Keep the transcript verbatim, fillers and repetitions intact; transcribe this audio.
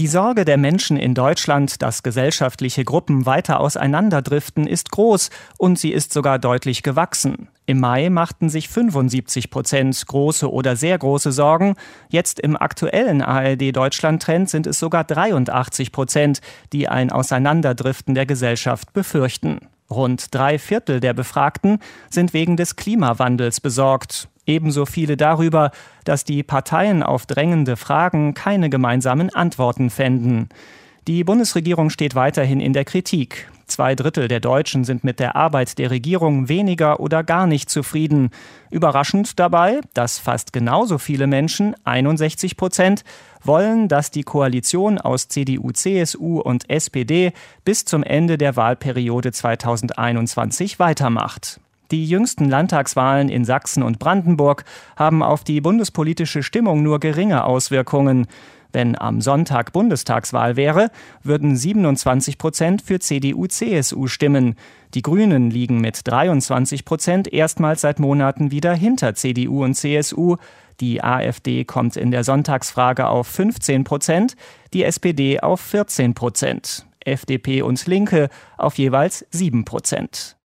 Die Sorge der Menschen in Deutschland, dass gesellschaftliche Gruppen weiter auseinanderdriften, ist groß und sie ist sogar deutlich gewachsen. Im Mai machten sich fünfundsiebzig Prozent große oder sehr große Sorgen. Jetzt im aktuellen A R D-Deutschland-Trend sind es sogar dreiundachtzig Prozent, die ein Auseinanderdriften der Gesellschaft befürchten. Rund drei Viertel der Befragten sind wegen des Klimawandels besorgt. Ebenso viele darüber, dass die Parteien auf drängende Fragen keine gemeinsamen Antworten fänden. Die Bundesregierung steht weiterhin in der Kritik. Zwei Drittel der Deutschen sind mit der Arbeit der Regierung weniger oder gar nicht zufrieden. Überraschend dabei, dass fast genauso viele Menschen, einundsechzig Prozent, wollen, dass die Koalition aus C D U, C S U und S P D bis zum Ende der Wahlperiode zweitausendeinundzwanzig weitermacht. Die jüngsten Landtagswahlen in Sachsen und Brandenburg haben auf die bundespolitische Stimmung nur geringe Auswirkungen. Wenn am Sonntag Bundestagswahl wäre, würden siebenundzwanzig Prozent für C D U, C S U stimmen. Die Grünen liegen mit dreiundzwanzig Prozent erstmals seit Monaten wieder hinter C D U und C S U. Die AfD kommt in der Sonntagsfrage auf fünfzehn Prozent, die S P D auf vierzehn Prozent, F D P und Linke auf jeweils sieben Prozent.